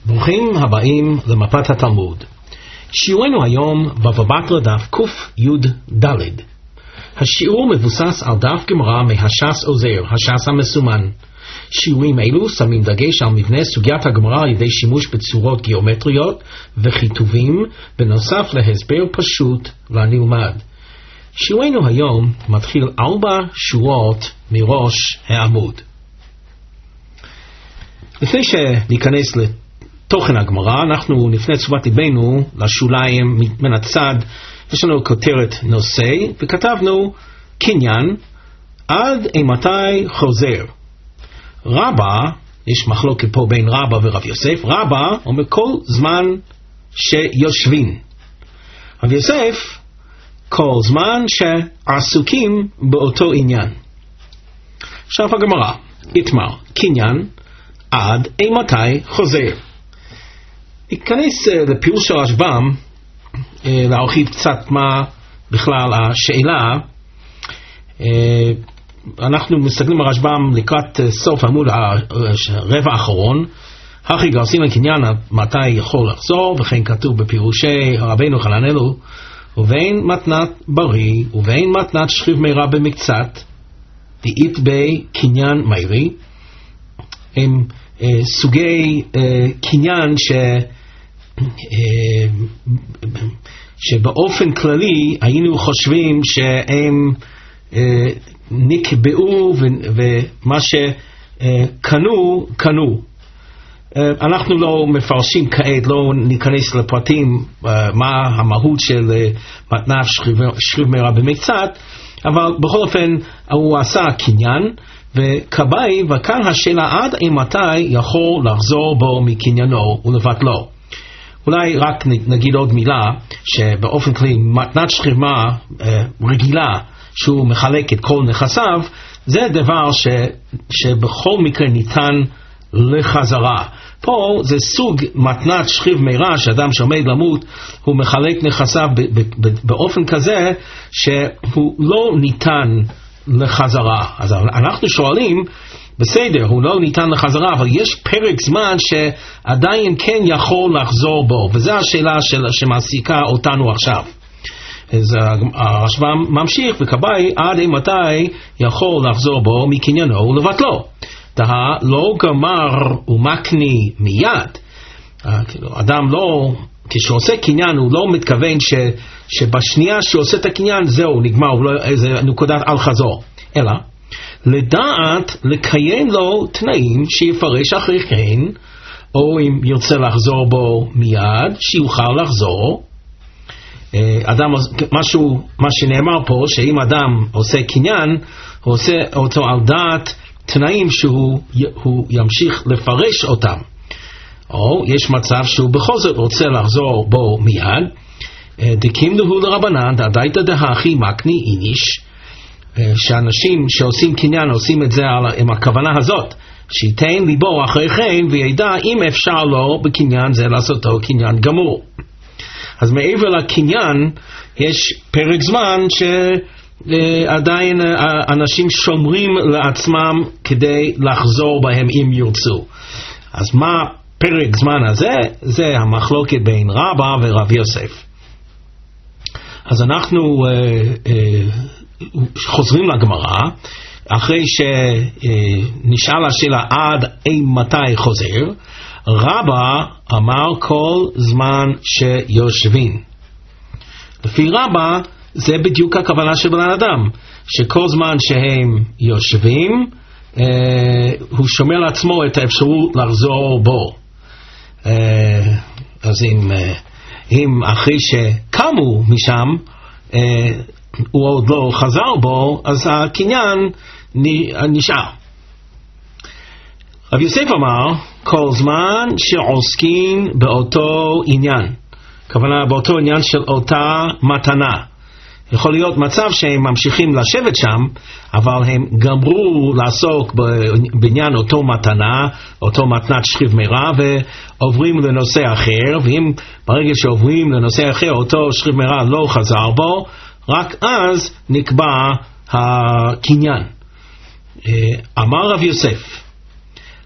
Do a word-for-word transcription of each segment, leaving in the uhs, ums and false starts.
ברוכים הבאים למפת התלמוד. שיעורנו היום בבא בתרא דף קי"ד. השיעור מבוסס על דף גמרא מהש"ס עוזר, הש"ס המסומן. שיעורים אלו שמים דגש על מבנה סוגיית הגמרא על ידי שימוש בצורות גיאומטריות וכיתובים, בנוסף להסבר פשוט לנלמד. שיעורנו היום מתחיל ארבע שורות מראש העמוד. לפני שניכנס לתוכן הגמרא, אנחנו נפנה תשומת ליבנו לשוליים מן הצד. יש לנו כותרת נושא, וכתבנו קניין עד אימתי חוזר. רבא, יש מחלוקת פה בין רבא ורב יוסף. רבא אומר כל זמן שיושבים. רב יוסף כל זמן שעסוקים באותו עניין. עכשיו הגמרא, איתמר, קניין עד אימתי חוזר. ניכנס לפירוש של רשב"ם, להרחיב קצת מה בכלל השאלה. אנחנו מסתכלים על רשב"ם לקראת סוף עמוד הרבע האחרון. הכי גרסים לקניין מתי יכול לחזור, וכן כתוב בפירושי רבינו חננאל, ובין מתנת בריא ובין מתנת שכיב מהרה במקצת דאית בי קניין מהירי. הם אה, סוגי אה, קניין ש, אה, שבאופן כללי היינו חושבים שהם אה, נקבעו ו, ומה שקנו קנו. אה, אנחנו לא מפרשים כעת, לא ניכנס לפרטים אה, מה המהות של אה, מתנת שכיב מהרה במקצת, אבל בכל אופן הוא עשה קניין וקבעי, וכאן השאלה עד אימתי יכול לחזור בו מקניינו ולבטלו. אולי רק נגיד עוד מילה, שבאופן כללי מתנת שכיבה רגילה שהוא מחלק את כל נכסיו, זה דבר ש, שבכל מקרה ניתן לחזרה. פה זה סוג מתנת שכיב מהרה, שאדם שעומד למות הוא מחלק נכסיו באופן כזה שהוא לא ניתן לחזרה. אז אנחנו שואלים, בסדר, הוא לא ניתן לחזרה, אבל יש פרק זמן שעדיין כן יכול לחזור בו, וזו השאלה של, שמעסיקה אותנו עכשיו. אז הרשב"ם ממשיך וקבעי עד אימתי יכול לחזור בו מקניינו ולבטלו. דה לא גמר ומקני מיד. אדם לא, כשעושה קניין הוא לא מתכוון ש, שבשנייה שעושה את הקניין זהו נגמר, זה נקודת על חזור, אלא לדעת לקיים לו תנאים שיפרש אחרי כן, או אם ירצה לחזור בו מיד שיוכל לחזור. אדם, משהו, מה שנאמר פה, שאם אדם עושה קניין הוא עושה אותו על דעת תנאים שהוא הוא ימשיך לפרש אותם, או יש מצב שהוא בכל זאת רוצה לחזור בו מיד. דקימנו לרבנן דאדייתא דהכי מקני איניש, שאנשים שעושים קניין עושים את זה עם הכוונה הזאת, שייתן ליבו אחרי כן וידע אם אפשר לו בקניין זה לעשותו קניין גמור. אז מעבר לקניין יש פרק זמן שעדיין אנשים שומרים לעצמם כדי לחזור בהם אם ירצו. אז מה פרק זמן הזה? זה המחלוקת בין רבא ורב יוסף. אז אנחנו uh, uh, חוזרים לגמרא, אחרי שנשאל השאלה עד אימתי חוזר. רבא אמר כל זמן שיושבים. לפי רבא זה בדיוק הכוונה של בן אדם, שכל זמן שהם יושבים uh, הוא שומר לעצמו את האפשרות לחזור בו. Uh, אז אם uh, אם אחרי שקמו משם אה, הוא עוד לא חזר בו, אז הקניין נשאר. רב יוסף אמר כל זמן שעוסקים באותו עניין, כוונה באותו עניין של אותה מתנה. יכול להיות מצב שהם ממשיכים לשבת שם, אבל הם גמרו לעסוק בעניין אותו מתנה, אותו מתנת שכיב מהרה, ועוברים לנושא אחר. ואם ברגע שעוברים לנושא אחר אותו שכיב מהרה לא חזר בו, רק אז נקבע הקניין. אמר רב יוסף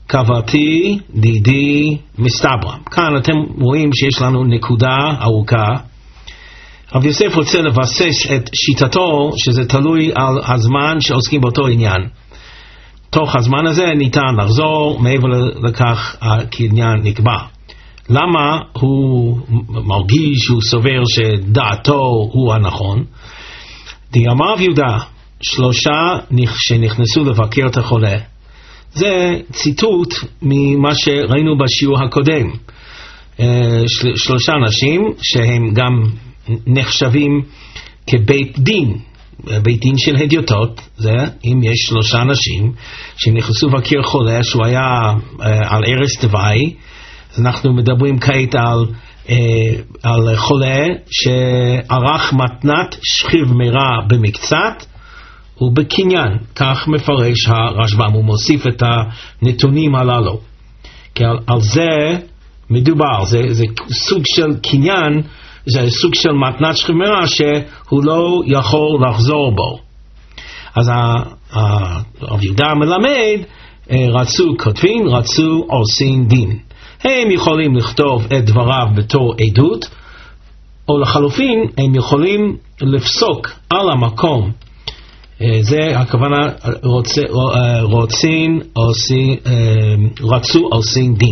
קברתי דידי מסתברם. כאן אתם רואים שיש לנו נקודה ארוכה. רב יוסף רוצה לבסס את שיטתו שזה תלוי על הזמן שעוסקים באותו עניין. תוך הזמן הזה ניתן לחזור, מעבר לכך העניין נקבע. למה הוא מרגיש, הוא סובר שדעתו הוא הנכון? אמר רב יהודה, שלושה שנכנסו לבקר את החולה. זה ציטוט ממה שראינו בשיעור הקודם. של, שלושה אנשים שהם גם נחשבים כבית דין, בית דין של הדיוטות. זה אם יש שלושה אנשים שנכנסו לבקר חולה שהוא היה על ערש דווי, אז אנחנו מדברים כעת על, על חולה שערך מתנת שכיב מרע במקצת ובקניין. כך מפרש הרשב"ם, הוא מוסיף את הנתונים הללו, כי על, על זה מדובר. זה, זה סוג של קניין, זה סוג של מתנת שכיב מרע שהוא לא יכול לחזור בו. אז הרב יהודה מלמד, רצו כותבים, רצו עושים דין. הם יכולים לכתוב את דבריו בתור עדות, או לחלופין הם יכולים לפסוק על המקום. זה הכוונה רוצה, רוצים, עושים, רצו עושים דין.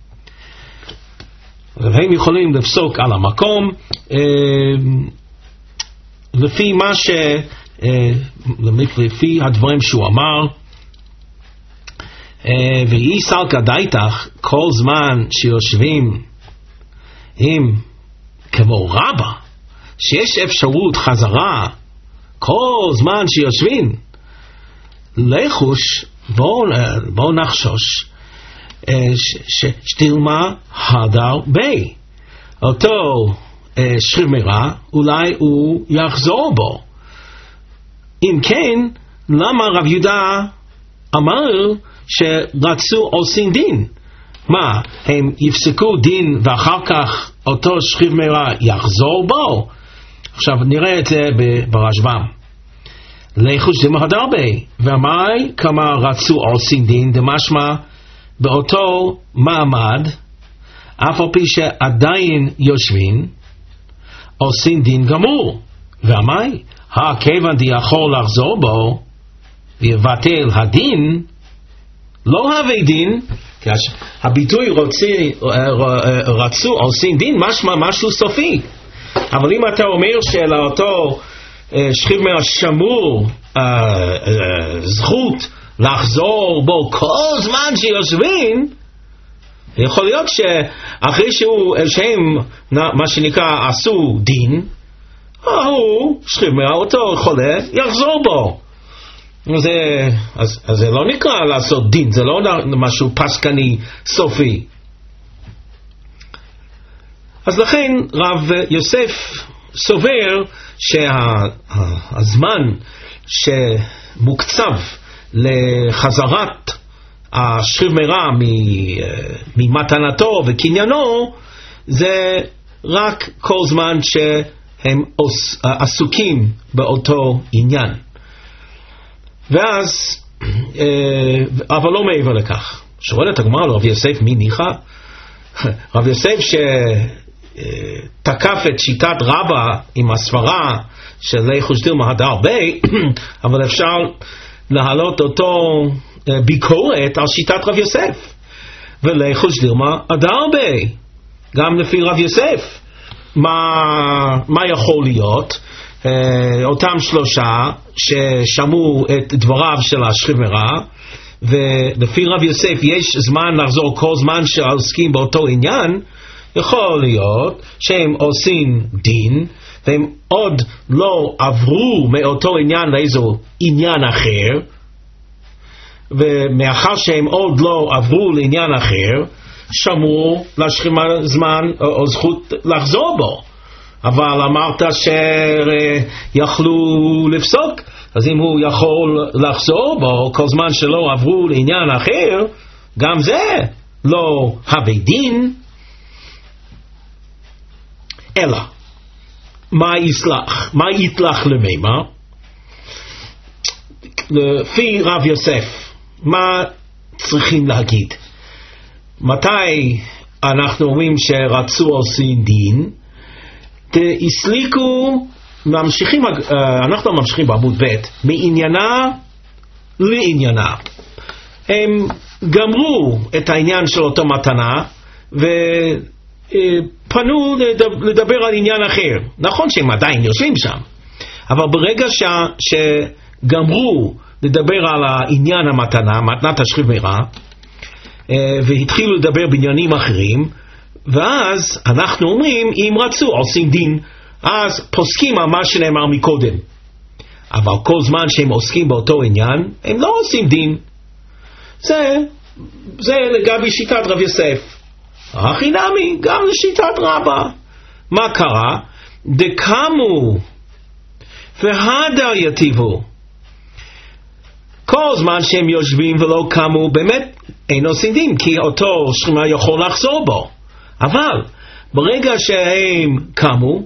הם יכולים לפסוק על המקום לפי מה ש... לפי הדברים שהוא אמר. ואי סלקא דייתך, כל זמן שיושבים עם כמו רבא, שיש אפשרות חזרה כל זמן שיושבים, לחוש, בואו בוא נחשוש שתלמה הדר בי אותו שכיב מרע, אולי הוא יחזור בו. אם כן, למה רב יהודה אמר שרצו עושים דין? מה, הם יפסקו דין ואחר כך אותו שכיב מרע יחזור בו? עכשיו נראה את זה ברשב"ם. לחוש דלמה הדר בי, ואמרי כמה רצו עושים דין, דמשמע באותו מעמד, אף על פי שעדיין יושבים, עושים דין גמור. ואמרי, הכיוון די יכול לחזור בו ויבטל הדין, לא הווי דין. הביטוי רוצי, רצו עושים דין משמע משהו סופי. אבל אם אתה אומר שלאותו שכיב מרע שמור זכות לחזור בו כל זמן שיושבים, יכול להיות שאחרי שהוא, שהם מה שנקרא עשו דין, הוא שכיב מרע אותו חולה יחזור בו. זה, אז, אז זה לא נקרא לעשות דין, זה לא משהו פסקני סופי. אז לכן רב יוסף סובר שהזמן שמוקצב לחזרת השכיב מרע ממתנתו וקניינו זה רק כל זמן שהם עסוקים באותו עניין. ואז, אבל לא מעבר לכך. שואלת הגמרא לרב יוסף מי ניחא? רב יוסף שתקף את שיטת רבא עם הסברה של לחוש דלמה הדר בי, אבל אפשר להעלות אותו ביקורת על שיטת רב יוסף. ולחוש דלמה הדר בי, גם לפי רב יוסף, מה, מה יכול להיות? אותם שלושה ששמעו את דבריו של השכיב מרע, ולפי רב יוסף יש זמן לחזור כל זמן שעוסקים באותו עניין, יכול להיות שהם עושים דין והם עוד לא עברו מאותו עניין לאיזו עניין אחר, ומאחר שהם עוד לא עברו לעניין אחר שמרו לשכיב מרע זמן או זכות לחזור בו. אבל אמרת שיכלו לפסוק, אז אם הוא יכול לחזור בו כל זמן שלא עברו לעניין אחר, גם זה לא הווי דין. אלא מה יסלח, מה יתלח למימה? לפי רב יוסף מה צריכים להגיד? מתי אנחנו אומרים שרצו עושים דין? הסליקו, ממשיכים, אנחנו ממשיכים בעמוד ב' מעניינה לעניינה. הם גמרו את העניין של אותו מתנה ופנו לדבר על עניין אחר. נכון שהם עדיין יושבים שם, אבל ברגע ש... שגמרו לדבר על העניין המתנה, מתנת השכיב מרע, והתחילו לדבר בעניינים אחרים, ואז אנחנו אומרים, אם רצו עושים דין, אז פוסקים על מה שנאמר מקודם. אבל כל זמן שהם עוסקים באותו עניין, הם לא עושים דין. זה, זה לגבי שיטת רב יוסף. הכי נמי, גם לשיטת רבא. מה קרה? דקמו והדר יטיבו. כל זמן שהם יושבים ולא קמו, באמת אין עושים דין, כי אותו שכימה יכול לחזור בו. אבל ברגע שהם קמו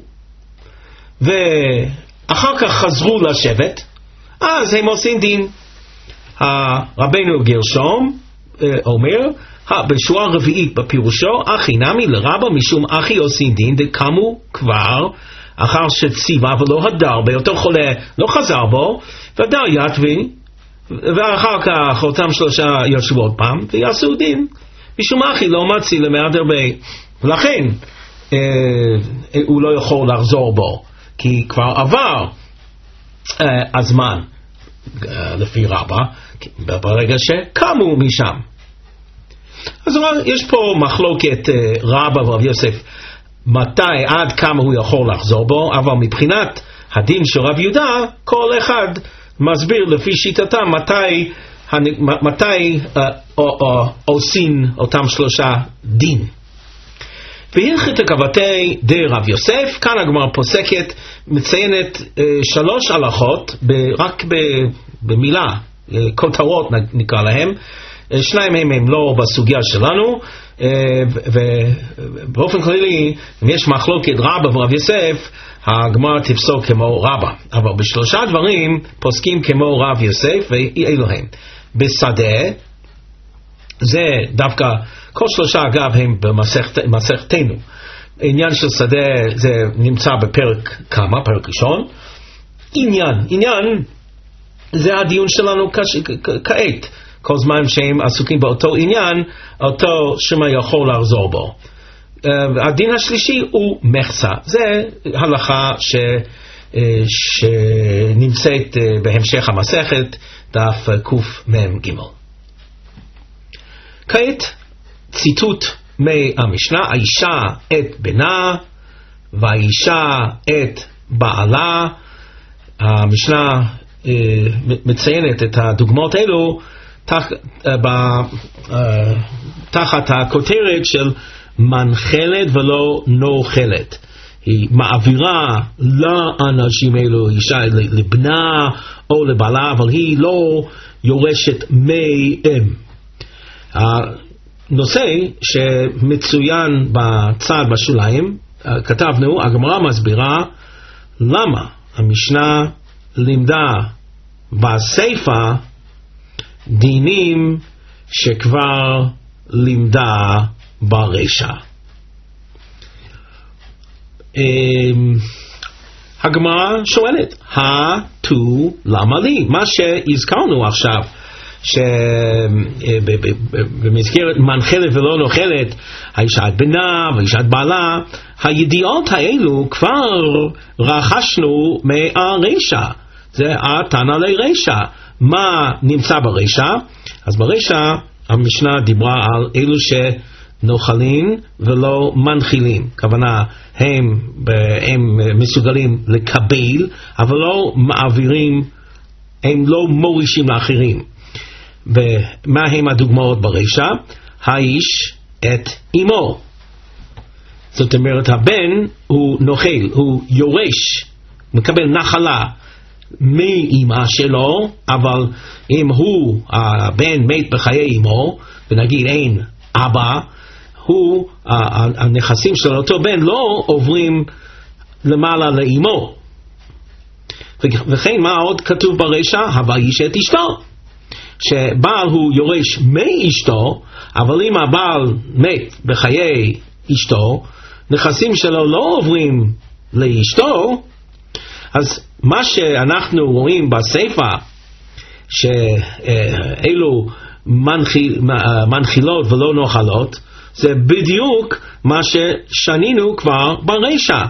ואחר כך חזרו לשבת, אז הם עושים דין. רבנו גרשום אומר בשורה רביעית בפירושו, אחי נמי לרבא משום אחי עושים דין דקמו כבר אחר שציווה ולא הדר באותו חולה לא חזר בו, והדר יתבי, ואחר כך אותם שלושה ישבו עוד פעם ויעשו דין משום אחי לא מציא למעט הרבה, ולכן אה, הוא לא יכול לחזור בו כי כבר עבר אה, הזמן אה, לפי רבא ברגע שקמו משם. אז יש פה מחלוקת אה, רבא ורב יוסף מתי עד כמה הוא יכול לחזור בו, אבל מבחינת הדין של רב יהודה כל אחד מסביר לפי שיטתם מתי, מתי uh, uh, uh, עושים אותם שלושה דין. והלכת הכבתי די רב יוסף, כאן הגמרא פוסקת, מציינת uh, שלוש הלכות, ב- רק ב- במילה, uh, כותרות נקרא להם, uh, שניים מהם הם לא בסוגיה שלנו, uh, ובאופן כללי, אם יש מחלוקת רבא ורב יוסף, הגמרא תפסוק כמו רבא, אבל בשלושה דברים פוסקים כמו רב יוסף ואלו הם. בשדה, זה דווקא, כל שלושה אגב הם במסכתנו. עניין של שדה זה נמצא בפרק כמה, פרק ראשון. עניין, עניין זה הדיון שלנו כעת. כל זמן שהם עסוקים באותו עניין, אותו שמה יכול לחזור בו. הדין השלישי הוא מחסה, זה הלכה ש, שנמצאת בהמשך המסכת דף קמ"ג. כעת ציטוט מהמשנה, האישה את בנה והאישה את בעלה. המשנה מציינת את הדוגמאות האלו תח, תחת הכותרת של מנחלת ולא נוחלת. היא מעבירה לאנשים אלו, אישה לבנה או לבעלה, אבל היא לא יורשת מהם. הנושא שמצוין בצד בשוליים, כתבנו, הגמרא מסבירה למה המשנה לימדה בספר דינים שכבר לימדה ברשע. הגמרא שואלת, התו למה לי? מה שהזכרנו עכשיו, שבמסגרת מנחלת ולא נוחלת, האישה את בנה והאישה את בעלה, הידיעות האלו כבר רכשנו מהרשע. זה התנא לרשע. מה נמצא ברשע? אז ברשע המשנה דיברה על אלו שנוחלים ולא מנחילים. כוונה, הם, הם מסוגלים לקבל, אבל לא מעבירים, הם לא מורישים לאחרים. ומה הם הדוגמאות ברשע? האיש את אמו. זאת אומרת, הבן הוא נוחל, הוא יורש, מקבל נחלה מאמא שלו, אבל אם הוא, הבן מת בחיי אמו, ונגיד אין אבא, הוא, הנכסים של אותו בן לא עוברים למעלה לאמו. וכן מה עוד כתוב ברשע? הווה איש את אשתו. שבעל הוא יורש מאשתו, אבל אם הבעל מת בחיי אשתו, נכסים שלו לא עוברים לאשתו. אז מה שאנחנו רואים בספר, שאלו מנחיל, מנחילות ולא נוחלות, זה בדיוק מה ששנינו כבר ברשע.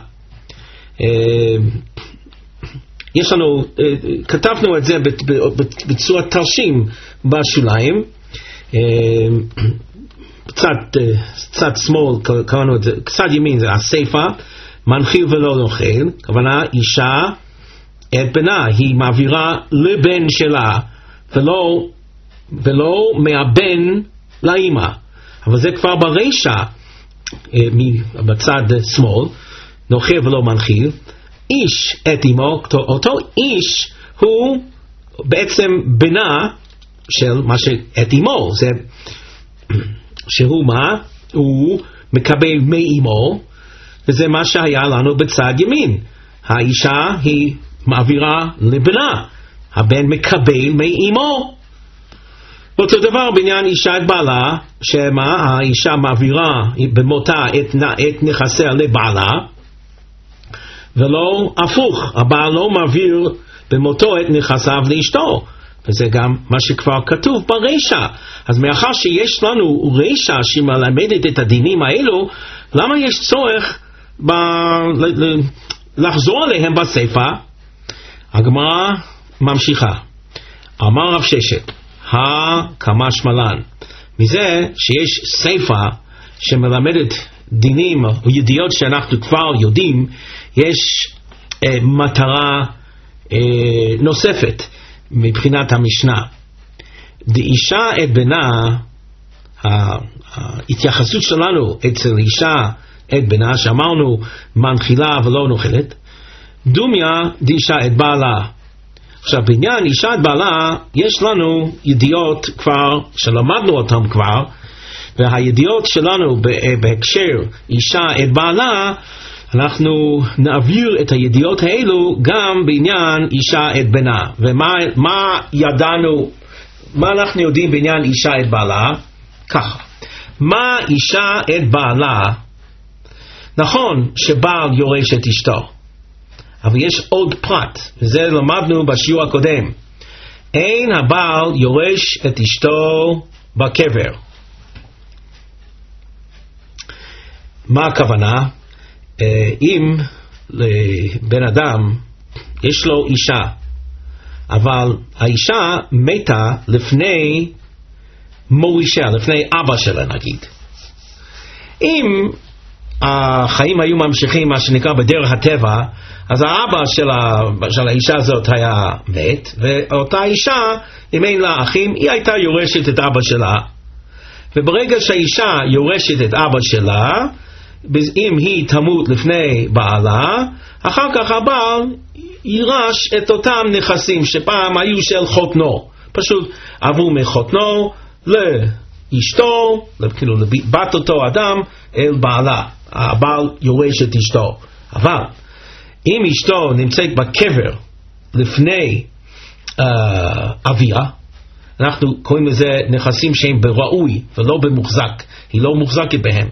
יש לנו, כתבנו את זה בצורת תרשים בשוליים, קצת, קצת שמאל, קראנו את זה, קצת ימין זה הספר, מנחיל ולא נוכל, כוונה אישה את בנה, היא מעבירה לבן שלה, ולא, ולא מהבן לאמא. אבל זה כבר ברשע, בצד שמאל, נוכל ולא מנחיל, איש את אמו, אותו איש הוא בעצם בנה של מה שאת אמו, זה שהוא מה? הוא מקבל מאמו, וזה מה שהיה לנו בצד ימין. האישה היא מעבירה לבנה, הבן מקבל מאמו. אותו דבר בעניין אישה את בעלה, שמה? האישה מעבירה במותה את, את נכסיה לבעלה, ולא הפוך, הבעל לא מעביר במותו את נכסיו לאשתו, וזה גם מה שכבר כתוב ברשע. אז מאחר שיש לנו רשע שמלמדת את הדינים האלו, למה יש צורך ב... לחזור עליהם בספר? הגמרא ממשיכה, אמר רב ששת, כמה שמלן, מזה שיש ספר שמלמדת דינים או ידיעות שאנחנו כבר יודעים, יש אה, מטרה אה, נוספת מבחינת המשנה. דאישה את בנה, ההתייחסות שלנו אצל אישה את בנה, שאמרנו מנחילה ולא נוחלת, דומיה דאישה את בעלה. עכשיו בעניין אישה את בעלה יש לנו ידיעות כבר שלמדנו אותם כבר, והידיעות שלנו בהקשר אישה את בעלה, אנחנו נעביר את הידיעות האלו גם בעניין אישה את בנה. ומה מה ידענו, מה אנחנו יודעים בעניין אישה את בעלה? ככה, מה אישה את בעלה? נכון שבעל יורש את אשתו, אבל יש עוד פרט, וזה למדנו בשיעור הקודם. אין הבעל יורש את אשתו בקבר. מה הכוונה? אם לבן אדם יש לו אישה, אבל האישה מתה לפני מורישה, לפני אבא שלה נגיד, אם החיים היו ממשיכים מה שנקרא בדרך הטבע, אז האבא של, ה... של האישה הזאת היה מת, ואותה אישה, אם אין לה אחים, היא הייתה יורשת את אבא שלה. וברגע שהאישה יורשת את אבא שלה, אם היא תמות לפני בעלה, אחר כך הבעל יירש את אותם נכסים שפעם היו של חותנו, פשוט עברו מחותנו לאשתו, כאילו לבת אותו אדם, אל בעלה. הבעל יורש את אשתו. אבל אם אשתו נמצאת בקבר לפני uh, אביה, אנחנו קוראים לזה נכסים שהם בראוי ולא במוחזק, היא לא מוחזקת בהם.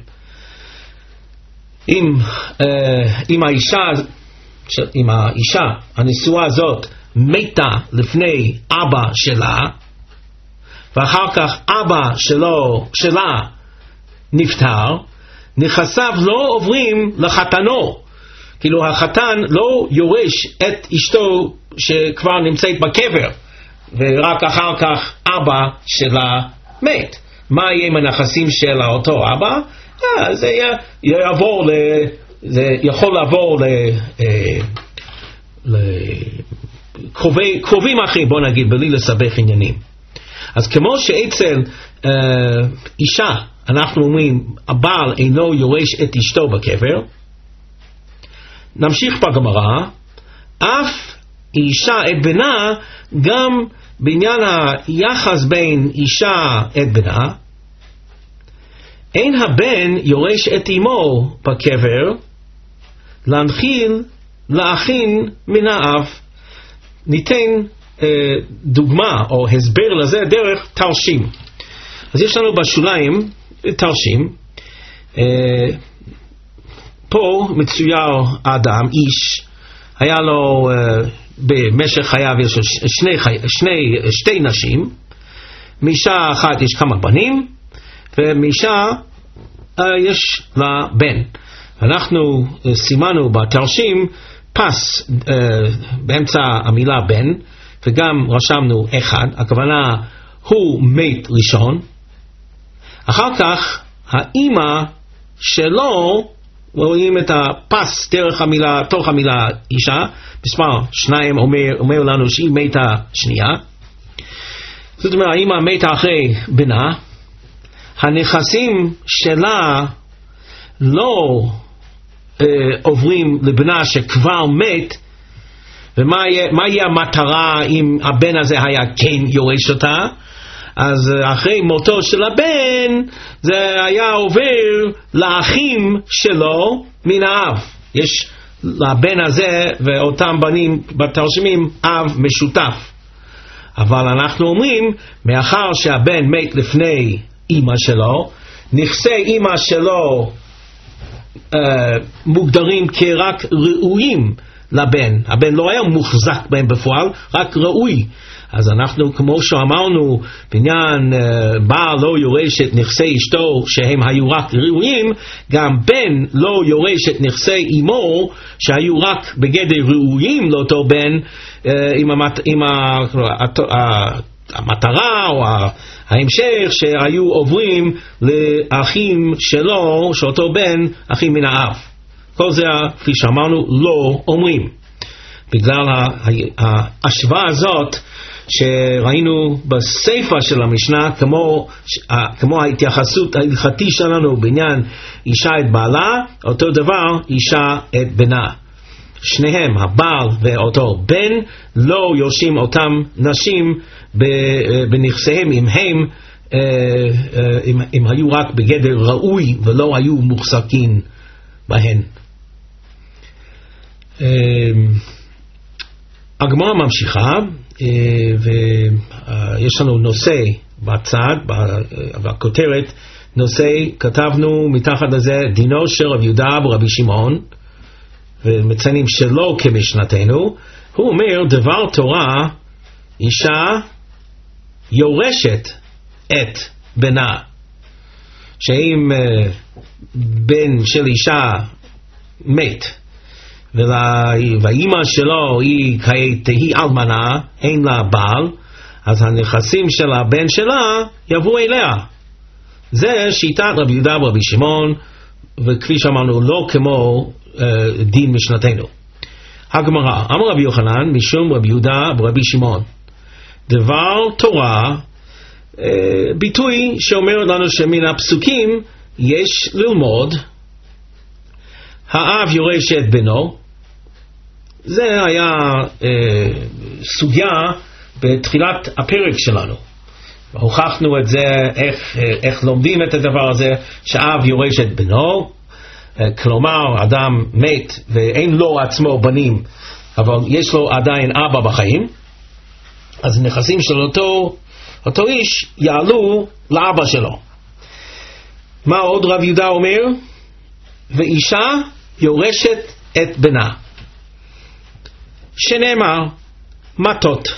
אם, uh, אם האישה, אם האישה הנשואה הזאת מתה לפני אבא שלה, ואחר כך אבא שלו, שלה נפטר, נכסיו לא עוברים לחתנו. כאילו החתן לא יורש את אשתו שכבר נמצאת בקבר, ורק אחר כך אבא שלה מת. מה יהיה עם הנכסים של אותו אבא? אה, זה יעבור ל... זה יכול לעבור ל... לקרובים אחרים, בוא נגיד, בלי לסבך עניינים. אז כמו שאצל אה, אישה אנחנו אומרים הבעל אינו יורש את אשתו בקבר, נמשיך בגמרא, אף אישה את בנה, גם בעניין היחס בין אישה את בנה, אין הבן יורש את אמו בקבר, להנחיל לאחין מן האב. ניתן דוגמה או הסבר לזה דרך תרשים. אז יש לנו בשוליים תרשים. פה מצויר אדם, איש, היה לו במשך חייו יש שני, שני, שתי נשים, מאישה אחת יש כמה בנים, ומאישה יש לה בן. אנחנו סימנו בתרשים פס באמצע המילה בן, וגם רשמנו אחד, הכוונה הוא מת ראשון. אחר כך האמא שלו, רואים את הפס דרך המילה, תוך המילה אישה, מספר שניים אומר, אומר לנו שהיא מתה שנייה. זאת אומרת, האמא מתה אחרי בנה, הנכסים שלה לא אה, עוברים לבנה שכבר מת, ומה יהיה, מה יהיה המטרה אם הבן הזה היה כן יורש אותה? אז אחרי מותו של הבן זה היה עובר לאחים שלו מן האב. יש לבן הזה ואותם בנים בתרשימים אב משותף, אבל אנחנו אומרים מאחר שהבן מת לפני אמא שלו, נכסי אמא שלו אה, מוגדרים כרק ראויים לבן. הבן לא היה מוחזק בהם בפועל, רק ראוי. אז אנחנו, כמו שאמרנו, בעניין uh, בעל לא יורש את נכסי אשתו שהם היו רק ראויים, גם בן לא יורש את נכסי אמו שהיו רק בגדר ראויים לאותו בן, uh, עם, המת, עם ה, ה, המטרה או ההמשך שהיו עוברים לאחים שלו, שאותו בן, אחים מן האב. כל זה, כפי שאמרנו, לא אומרים. בגלל ההשוואה הזאת שראינו בספר של המשנה, כמו, כמו ההתייחסות ההלכתית שלנו בעניין אישה את בעלה, אותו דבר אישה את בנה. שניהם, הבעל ואותו בן, לא יורשים אותם נשים בנכסיהם אם הם, אם, אם היו רק בגדר ראוי ולא היו מוחזקים בהן. הגמרא ממשיכה, ויש לנו נושא בצד, בכותרת, נושא, כתבנו מתחת לזה, דינו של רב יהודה ברבי שמעון, ומציינים שלא כמשנתנו. הוא אומר, דבר תורה, אישה יורשת את בנה, שאם בן של אישה מת, והאימא שלו היא כעת היא אלמנה, אין לה בעל, אז הנכסים של הבן שלה יבואו אליה. זה שיטת רבי יהודה ברבי שמעון, וכפי שאמרנו לא כמו uh, דין משנתנו. הגמרא, אמר רבי יוחנן משום רבי יהודה ברבי שמעון, דבר תורה, uh, ביטוי שאומר לנו שמן הפסוקים יש ללמוד האב יורש את בנו. זה היה אה, סוגיה בתחילת הפרק שלנו. הוכחנו את זה, איך, איך לומדים את הדבר הזה, שאב יורש את בנו, אה, כלומר אדם מת ואין לו עצמו בנים, אבל יש לו עדיין אבא בחיים, אז נכסים של אותו, אותו איש יעלו לאבא שלו. מה עוד רב יהודה אומר? ואישה יורשת את בנה, שנאמר מתות.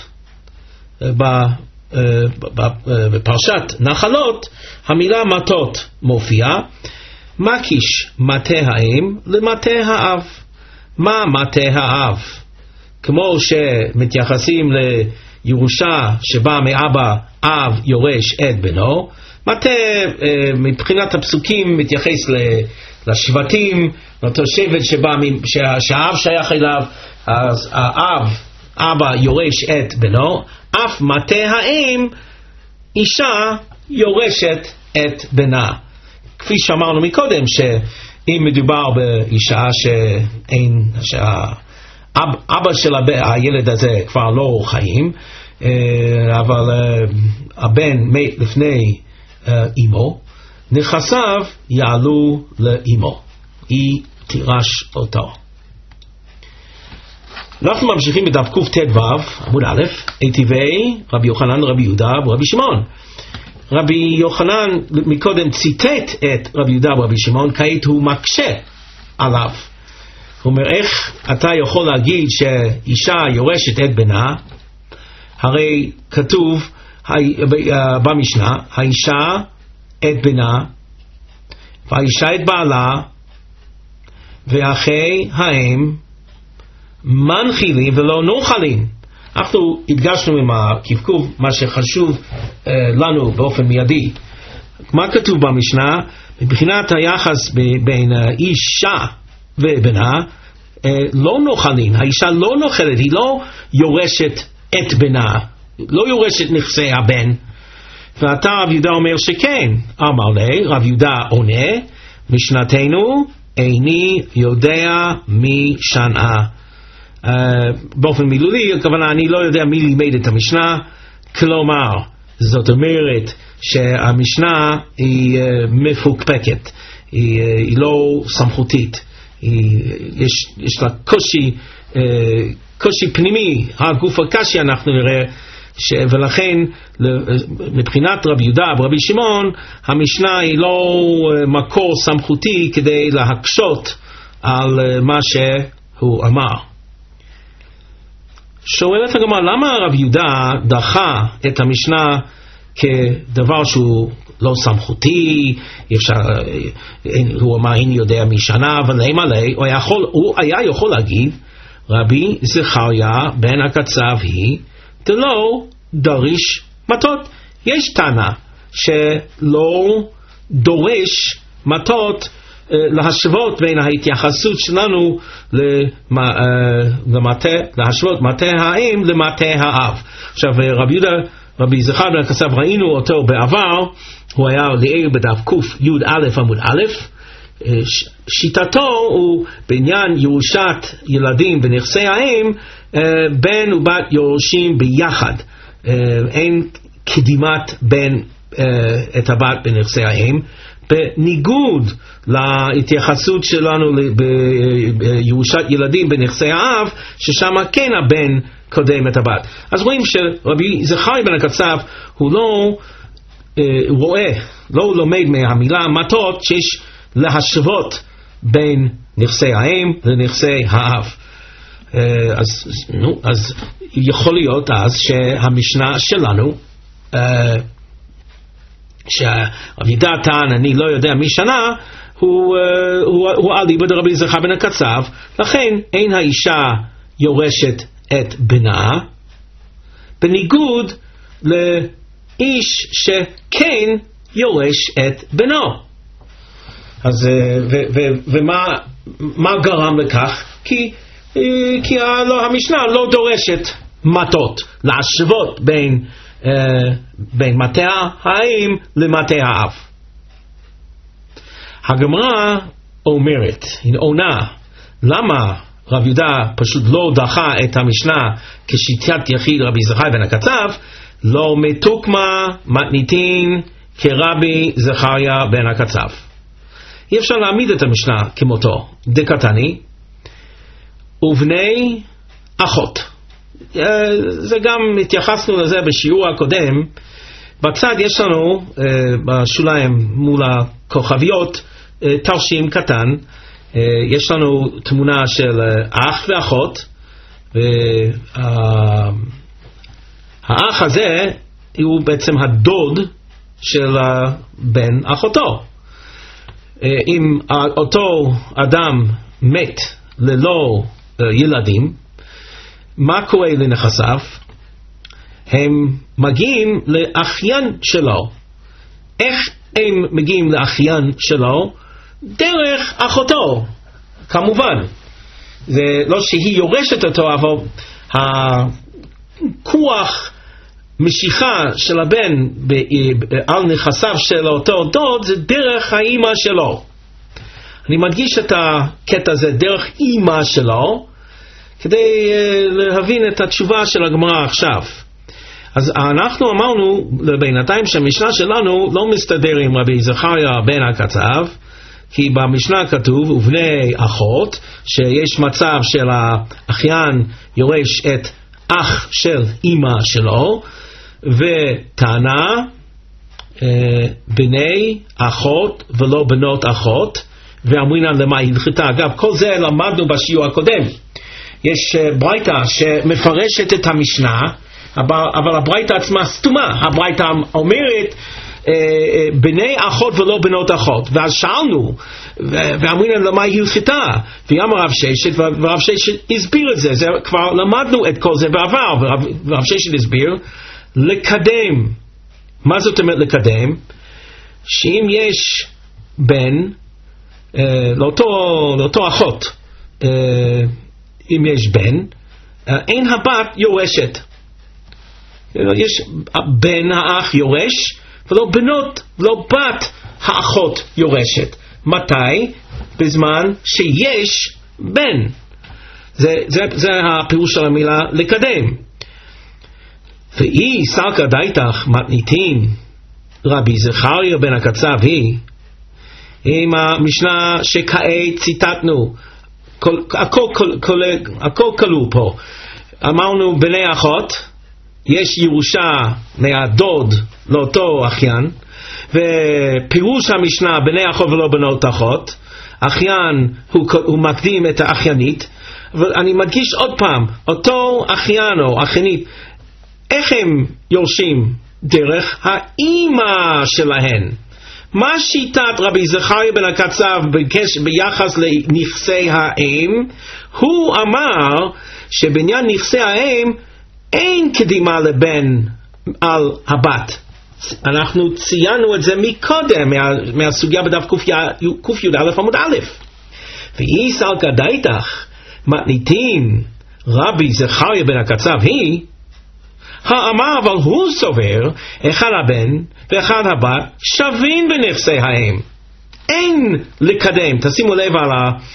בפרשת נחלות המילה מתות מופיעה, מקיש מטה האם למטה האב. מה מטה האב? כמו שמתייחסים לירושה שבאה מאבא, אב יורש את בנו, מטה מבחינת הפסוקים מתייחס לשבטים, לאותו שבט שבא, שהאב שייך אליו, אז האב, אבא יורש את בנו, אף מטה האם, אישה יורשת את בנה. כפי שאמרנו מקודם, שאם מדובר באישה שאין, שהאבא של הילד הזה כבר לא חיים, אבל הבן מת לפני אמו, נכסיו יעלו לאמו, היא תירש אותו. אנחנו ממשיכים בדף קט"ו, עמוד א', עטיבי רבי יוחנן, רבי יהודה ורבי שמעון. רבי יוחנן מקודם ציטט את רבי יהודה ורבי שמעון, כעת הוא מקשה עליו. הוא אומר, איך אתה יכול להגיד שאישה יורשת את בנה? הרי כתוב במשנה, האישה את בנה, והאישה את בעלה, ואחי האם מנחילים ולא נוחלים. אנחנו הדגשנו עם הכפכוף מה שחשוב uh, לנו באופן מיידי. מה כתוב במשנה? מבחינת היחס ב- בין uh, אישה ובנה, uh, לא נוחלים. האישה לא נוחלת, היא לא יורשת את בנה, לא יורשת נכסי הבן. ואתה רב יהודה אומר שכן. אמר לי, רב יהודה עונה, משנתנו איני יודע מי שנה. Uh, באופן מילולי, הכוונה, אני לא יודע מי לימד את המשנה, כלומר, זאת אומרת שהמשנה היא uh, מפוקפקת, היא, uh, היא לא סמכותית, היא, יש, יש לה קושי, uh, קושי פנימי, הגוף הקשי אנחנו נראה, ש... ולכן מבחינת רבי יהודה ורבי שמעון, המשנה היא לא uh, מקור סמכותי כדי להקשות על uh, מה שהוא אמר. שואלת הגמרא, למה רב יהודה דחה את המשנה כדבר שהוא לא סמכותי? אפשר, הוא אמר איני יודע מי שנה, אבל למה לי? הוא, יכול, הוא היה יכול להגיד, רבי זכריה בן הקצב היא דלא דריש מטות. יש טענה שלא דורש מטות, להשוות בין ההתייחסות שלנו למטה, להשוות מטה האם למטה האב. עכשיו רבי יהודה, רבי זכר בן הקצב, ראינו אותו בעבר, הוא היה לעיל בדף ק' י' א' עמוד א', שיטתו הוא בעניין ירושת ילדים בנכסי האם, בן ובת יורשים ביחד, אין קדימת בן את הבת בנכסי האם, בניגוד להתייחסות שלנו בירושת ילדים בנכסי האב, ששם כן הבן קודם את הבת. אז רואים שרבי זכריה בן הקצב הוא לא אה, רואה, לא לומד מהמילה מטות שיש להשוות בין נכסי האם לנכסי האב. אה, אז, נו, אז יכול להיות אז שהמשנה שלנו אה, שהרב יהודה טען אני לא יודע מי שנה, הוא, הוא, הוא אליבא דרבי זכריה בן הקצב, לכן אין האישה יורשת את בנה, בניגוד לאיש שכן יורש את בנו. אז ו, ו, ומה מה גרם לכך? כי, כי המשנה לא דורשת מטות, להשוות בין Uh, בין מטה האם למטה האב. הגמרא אומרת, היא עונה, למה רב יהודה פשוט לא דחה את המשנה כשיטת יחיד רבי זכריה בן הקצב? לא מתוקמה מתניתין כרבי זכריה בן הקצב. אי אפשר להעמיד את המשנה כמותו. דקתני ובני אחות. זה גם התייחסנו לזה בשיעור הקודם. בצד יש לנו בשוליים מול הכוכביות תרשים קטן, יש לנו תמונה של אח ואחות, והאח הזה הוא בעצם הדוד של בן אחותו. אם אותו אדם מת ללא ילדים, מה קורה לנכסיו? הם מגיעים לאחיין שלו. איך הם מגיעים לאחיין שלו? דרך אחותו, כמובן. זה לא שהיא יורשת אותו, אבל הכוח משיכה של הבן על נכסיו של אותו דוד זה דרך האמא שלו. אני מדגיש את הקטע הזה, דרך אמא שלו, כדי להבין את התשובה של הגמרא עכשיו. אז אנחנו אמרנו בינתיים שהמשנה שלנו לא מסתדר עם רבי זכריה בן הקצב, כי במשנה כתוב ובני אחות, שיש מצב של האחיין יורש את אח של אמא שלו, וטענה אה, בני אחות ולא בנות אחות, ואמרינן למה הלכתה. אגב, כל זה למדנו בשיעור הקודם. יש uh, ברייתא שמפרשת את המשנה, אבל, אבל הברייתא עצמה סתומה. הברייתא אומרת uh, uh, בני אחות ולא בנות אחות. ואז שאלנו, ואמרינן למה הלכתה, ואמר רב ששת, ורב ששת הסביר את זה. זה כבר למדנו את כל זה בעבר, ורב, ורב ששת הסביר לקדם. מה זאת אומרת לקדם? שאם יש בן Uh, לאותו, לאותו אחות, uh, אם יש בן, uh, אין הבת יורשת. Uh, יש בן האח יורש, ולא בנות, לא בת האחות יורשת. מתי? בזמן שיש בן. זה, זה, זה הפירוש של המילה לקדם. ואי סלקא דייתך מתניתין רבי זכריה בן הקצב היא עם המשנה שכעת ציטטנו, כל, הכל, כל, כל, הכל כלול פה. אמרנו בני אחות, יש ירושה מהדוד לאותו אחיין, ופירוש המשנה בני אחות ולא בנות אחות, אחיין הוא, הוא מקדים את האחיינית, ואני מדגיש עוד פעם, אותו אחיין או אחיינית, איך הם יורשים? דרך האמא שלהן. מה שיטת רבי זכריה בן הקצב ביחס לנכסי האם? הוא אמר שבעניין נכסי האם אין קדימה לבן על הבת. אנחנו ציינו את זה מקודם מה, מהסוגיה בדף ק"א עמוד א'. ואי סלקא דייתך מתניתין רבי זכריה בן הקצב היא האמר, אבל הוא סובר אחד הבן ואחד הבת שווים בנכסי האם, אין לקדם. תשימו לב על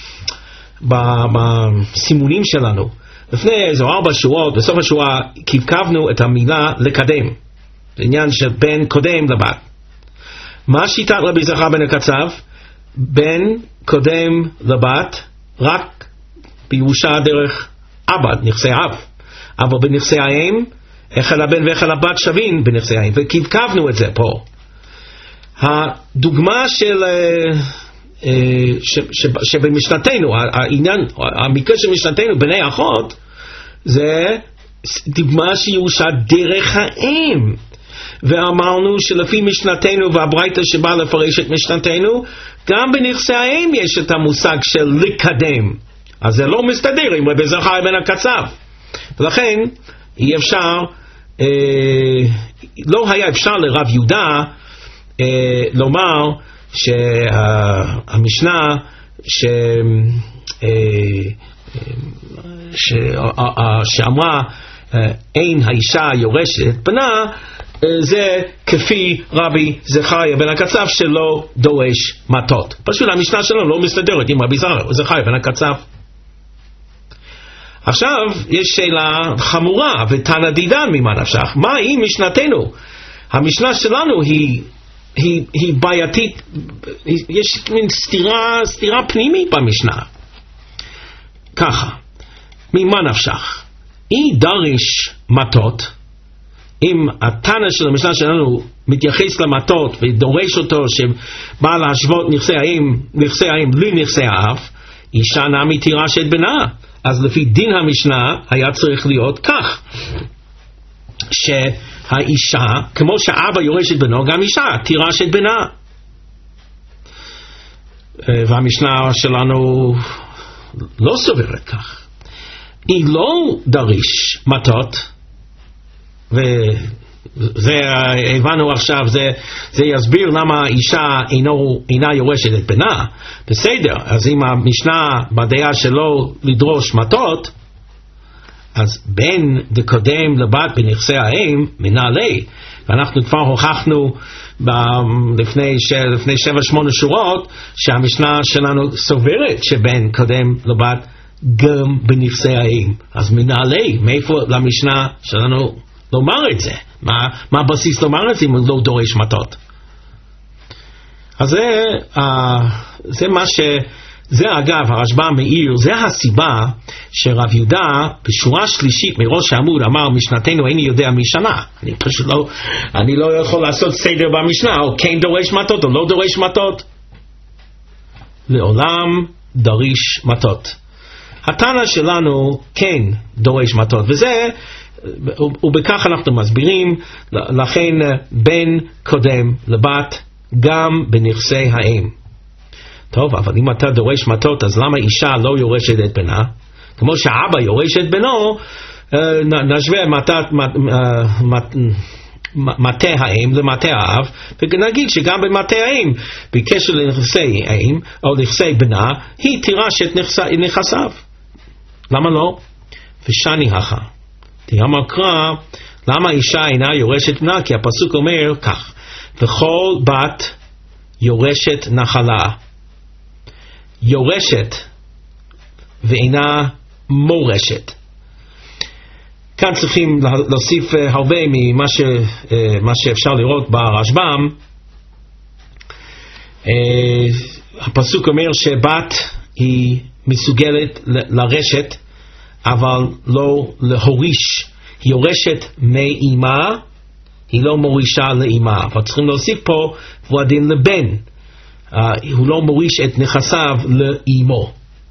בסימונים שלנו. לפני איזו ארבע שורות, בסוף השורה קבקבנו את המילה לקדם, זה עניין של בן קודם לבת. מה שיטת רבי זכריה בן הקצב? בן קודם לבת רק בירושה דרך אבא, נכסי אב, אבל בנכסי האם אחד הבן ואחד הבת שווים בנכסי האם, וקבקבנו את זה פה. הדוגמה של שבמשנתנו, העניין, המקרה של משנתנו בני אחות, זה דוגמה שירושה דרך האם. ואמרנו שלפי משנתנו והברייתא שבא לפרש את משנתנו, גם בנכסי האם יש את המושג של לקדם. אז זה לא מסתדר עם רבי זכריה בן הקצב. ולכן אי אפשר, אה, לא היה אפשר לרב יהודה אה, לומר שהמשנה ש, אה, ש, אה, שאמרה אה, אין האישה יורשת בנה, אה, זה כפי רבי זכריה בן הקצב שלא דורש מתות. פשוט המשנה שלנו לא מסתדרת עם רבי זכריה בן הקצב. עכשיו יש שאלה חמורה ותנא דידן ממה נפשך. מה היא משנתנו? המשנה שלנו היא, היא, היא בעייתית, יש מין סתירה, סתירה פנימית במשנה. ככה, ממה נפשך? אי דריש מתות, אם התנא של המשנה שלנו מתייחס למתות ודורש אותו שבא להשוות נכסי האם, נכסי האם לנכסי האב, אישה נמי תירש את בנה. אז לפי דין המשנה היה צריך להיות כך, שהאישה, כמו שאבא יורש את בנו, גם אישה תירש את בנה. והמשנה שלנו לא סוברת כך. היא לא דריש מתות, וזה הבנו עכשיו, זה, זה יסביר למה האישה אינו, אינה יורשת את בנה. בסדר, אז אם המשנה בדעה שלא לדרוש מתות, אז בין דקודם לבת בנכסי האם מנהלי, ואנחנו כבר הוכחנו לפני, לפני שבע שמונה שורות שהמשנה שלנו סוברת שבין קודם לבת גם בנכסי האם. אז מנהלי, מאיפה למשנה שלנו לומר את זה? מה, מה הבסיס לומר את זה אם הוא לא דורש מתות? אז זה, uh, זה מה ש... זה אגב, הרשב"ם מאיר, זה הסיבה שרב יהודה בשורה שלישית מראש העמוד אמר, משנתנו איני יודע משנה. אני פשוט לא, אני לא יכול לעשות סדר במשנה, או כן דורש מתות או לא דורש מתות. לעולם דריש מתות. התנא שלנו כן דורש מתות, וזה, ובכך אנחנו מסבירים, לכן בן קודם לבת גם בנכסי האם. טוב, אבל אם אתה דורש מתות, אז למה אישה לא יורשת את בנה? כמו שאבא יורש את בנו, נשווה מטה האם למטה האב, ונגיד שגם במטה האם, בקשר לנכסי האם, או נכסי בנה, היא תירש את נכסיו. למה לא? ושני הכה. תאמר קרא, למה אישה אינה יורשת בנה? כי הפסוק אומר כך, וכל בת יורשת נחלה. יורשת ואינה מורשת. כאן צריכים להוסיף הרבה ממה ש, מה שאפשר לראות ברשב"ם. הפסוק אומר שבת היא מסוגלת לרשת, אבל לא להוריש. היא יורשת מאימה, היא לא מורישה לאימה. אבל צריכים להוסיף פה ועדין לבן. Uh, הוא לא מוריש את נכסיו לאימו.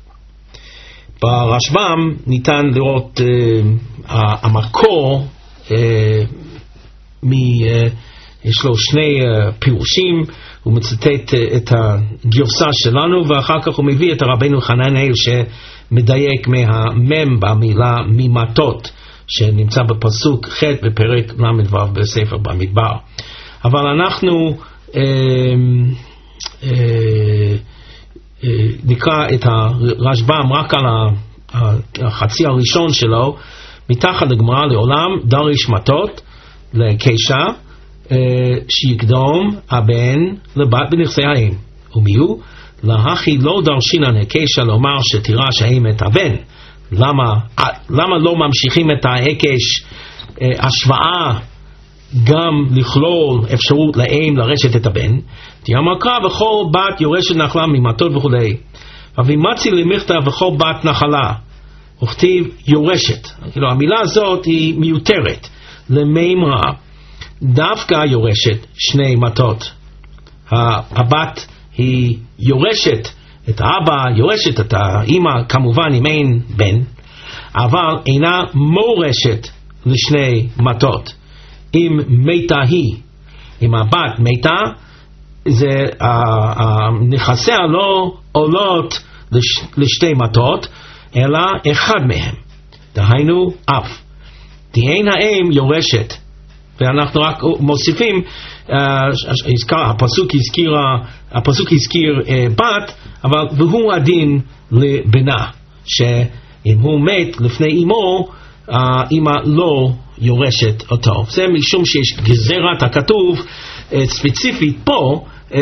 ברשב"ם ניתן לראות uh, המקור, uh, מ, uh, יש לו שני uh, פירושים, הוא מצטט uh, את הגרסה שלנו, ואחר כך הוא מביא את הרבנו חננאל שמדייק מהמם במילה ממתות, שנמצא בפסוק ח' בפרק למדבר בספר במדבר. אבל אנחנו uh, Uh, uh, נקרא את הרשב"ם רק על החצי הראשון שלו, מתחת לגמרא לעולם דריש מתות לקשה, uh, שיקדום הבן לבת בנכסי האם. ומיהו? להכי לא דרשינן הקשה לומר שתירש האם את הבן. למה, למה לא ממשיכים את ההקש uh, השוואה גם לכלול אפשרות לאם לרשת את הבן? תאמר קרא, וכל בת יורשת נחלה ממתות וכולי. ומצי למכתב וכל בת נחלה, וכתיב יורשת. כאילו המילה הזאת היא מיותרת. למימרה, דווקא יורשת שני מתות. הבת היא יורשת את האבא, יורשת את האמא, כמובן אם אין בן, אבל אינה מורשת לשני מתות. אם מתה היא, אם הבת מתה, זה נכסיה לא עולות לש, לשתי מתות, אלא אחד מהם. דהיינו אף. תהיין האם יורשת. ואנחנו רק מוסיפים, uh, הפסוק הזכיר, הפסוק הזכיר uh, בת, אבל והוא הדין לבנה, שאם הוא מת לפני אמו, האמא לא יורשת אותו. זה משום שיש גזירת הכתוב uh, ספציפית פה, uh,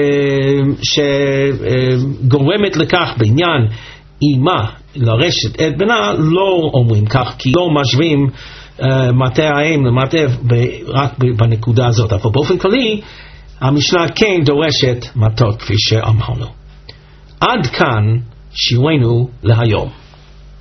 שגורמת לכך בעניין אמא לרשת את בנה, לא אומרים כך, כי לא משווים uh, מטה האם למטה רק בנקודה הזאת. אבל באופן כללי, המשנה כן דורשת מתות כפי שאמרנו. עד כאן שיעורנו להיום.